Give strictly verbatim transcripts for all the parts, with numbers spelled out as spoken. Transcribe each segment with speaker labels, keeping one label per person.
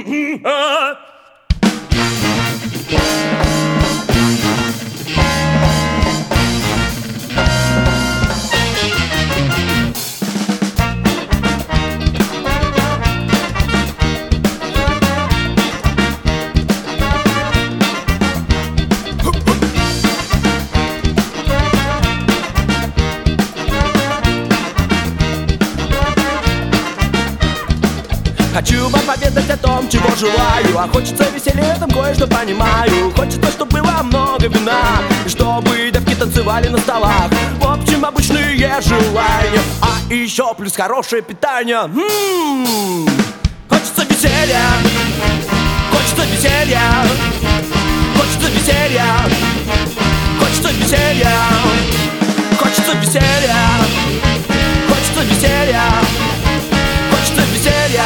Speaker 1: Хочу вам поведать о том, чего желаю. А хочется веселья, там кое-что понимаю. Хочется, чтобы было много вина, и чтобы девки танцевали на столах. В общем, обычные желания. А еще плюс хорошее питание. М-м-м. Хочется веселья, хочется веселья, хочется веселья, хочется веселья, хочется веселья, хочется веселья, хочется веселья.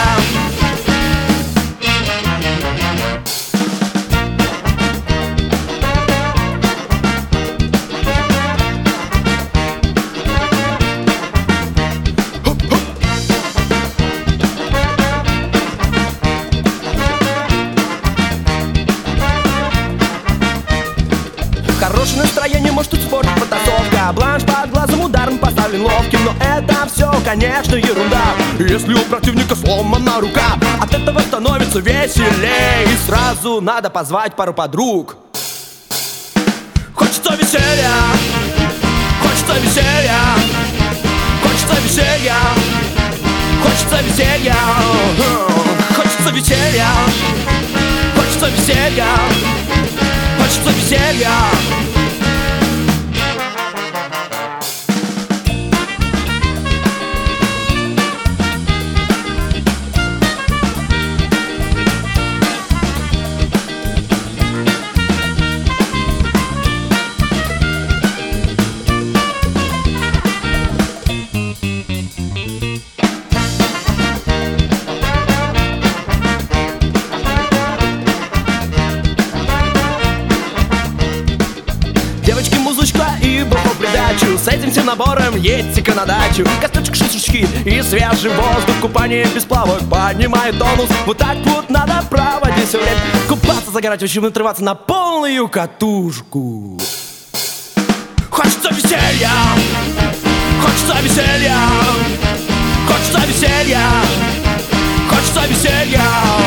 Speaker 1: Хорошее настроение может испортить потасовка. Бланш под глазом ударом поставлен ловким. Но это все, конечно, ерунда. Если у противника сломана рука, от этого становится веселей. И сразу надо позвать пару подруг. Хочется веселья, хочется веселья, хочется веселья, хочется веселья, хочется веселья, хочется веселья, хочется веселья. Девочки, музычка и бог в придачу. С этим всем набором едьте-ка на дачу. Косточек, шишечки и свежий воздух. Купание без плавок поднимает тонус. Вот так вот надо проводить все время. Купаться, загорать, в общем, отрываться на полную катушку. Хочется веселья, хочется веселья, хочется веселья, хочется веселья,